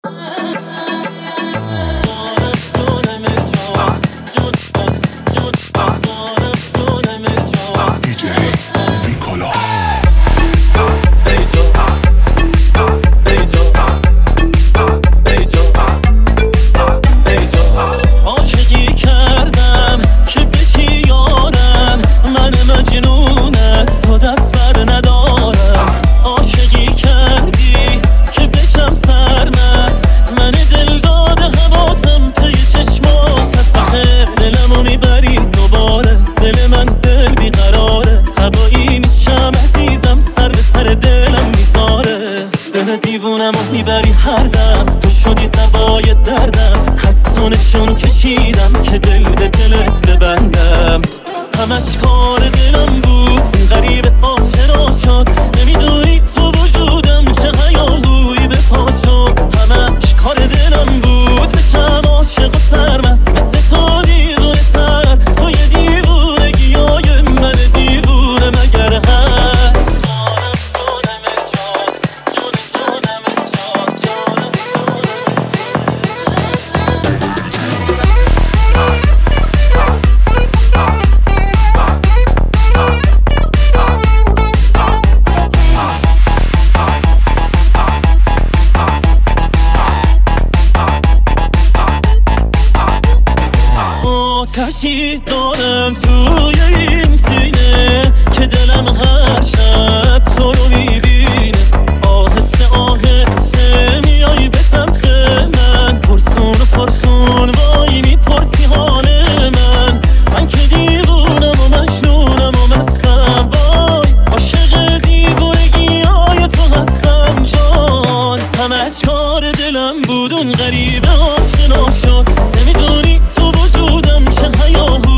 دیوونمو میبری هر دم، تو شدی دوای دردم. خدسونشون کشیدم که دل به دلت ببندم. همش کار دلم بود، این غریب آشنا شد. نمیدونی تو وجودم چه هیاهویی به پا شد. همش کار دلم بود، بشم عاشق و سرمست مثل تو دیوونه تر. تو یه دیوونگیای من دیوونه مگر هست؟ آتشی دارم توی این سینه که دلم هر شب تو رو میبینه. آهسته آهسته میای به سمت من، پرسون و پرسون وای میپرسی حال من که دیوونم و مجنونم و مستم. وای عاشق دیوونگی های تو هستم جان. همش کار دلم بود، اون غریبه آشنا شد. نمیدونی تو وجودم چه هیاهو